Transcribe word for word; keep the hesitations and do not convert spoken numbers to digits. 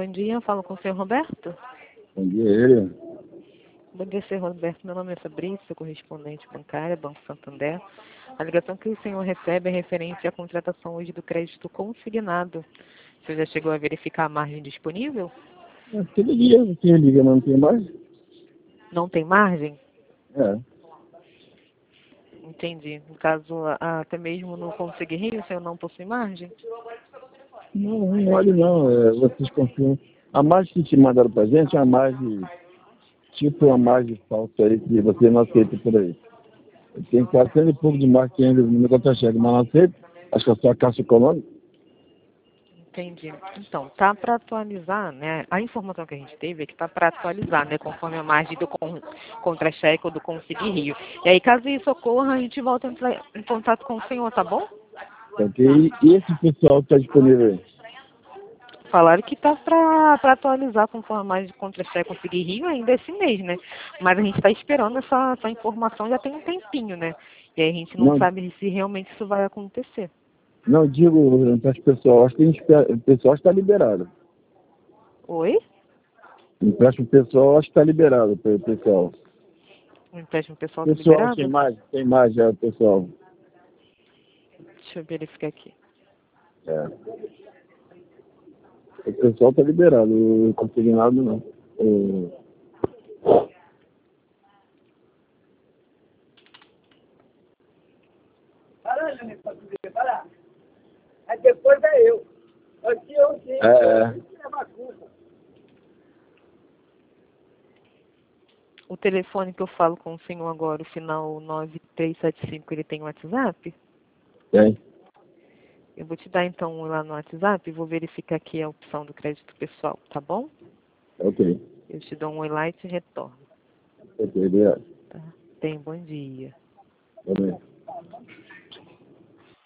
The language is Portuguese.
bom dia. Falo com o senhor Roberto. Bom dia, ele. Bom dia, senhor Roberto. Meu nome é Fabrício, correspondente bancária, Banco Santander. A ligação que o senhor recebe é referente à contratação hoje do crédito consignado. O senhor já chegou a verificar a margem disponível? É, todo dia você liga, mas não tem mais? Não tem margem? É. Entendi. No caso, a- até mesmo no Consegui Rio, o senhor não possui margem? Não, não olhe não. É, vocês confiam. A margem que te mandaram pra gente é uma margem, tipo uma margem falsa aí que você não aceita por aí. Tem quatrocentos e pouco de margem ainda no meu contra-cheque, mas não aceita. Acho que é só a Caixa Econômica. Entendi. Então, tá para atualizar, né? A informação que a gente teve é que tá para atualizar, né? Conforme a margem do con contra-cheque ou do Consegui Rio. E aí, caso isso ocorra, a gente volta a entrar em contato com o senhor, tá bom? Ok? E esse pessoal que está disponível aí? Falaram que tá para atualizar conforme a margem de contra-cheque Consegui Rio ainda esse mês, né? Mas a gente está esperando essa, essa informação já tem um tempinho, né? E aí a gente não Não, sabe se realmente isso vai acontecer. não digo para as pessoas. Acho que a gente, o pessoal está liberado. Oi? Empréstimo pessoal, acho que está liberado para o pessoal. O empréstimo pessoal tá Pessoal, tem liberado? mais, tem mais já, pessoal. Deixa eu verificar aqui. É. O pessoal está liberado, o consignado não. O... Para, Júnior, para tu para. Aí depois é eu. Aqui eu sim. É, é. É bagunça. O telefone que eu falo com o senhor agora, o final nove três sete cinco, ele tem WhatsApp? Tem. Eu vou te dar então um lá no WhatsApp e vou verificar aqui a opção do crédito pessoal, tá bom? Ok. Eu te dou um oi lá e te retorno, Ok, obrigado. tá? Tenha um bom dia. Também.